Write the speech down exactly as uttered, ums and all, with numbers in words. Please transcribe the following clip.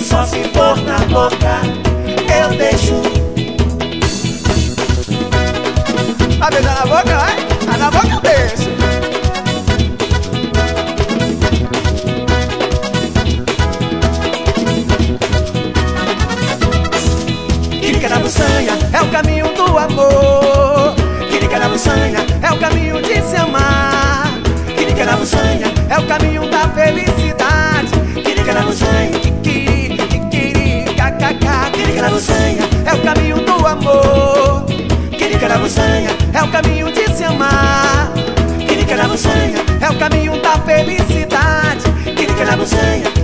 só se for na boca eu deixo. Vai beijar na boca, vai? Ah, na boca eu deixo. Quirica na buçanha é o caminho do amor. Quirica na buçanha é o caminho de se amar. Quirica na buçanha é o caminho da felicidade. Quirica na buçanha, kikiri, kikiri, kkk. Quirica na buçanha é o caminho do amor. Quirica na buçanha é o caminho de se amar. Quirica na buçanha é o caminho da felicidade. Quirica na buçanha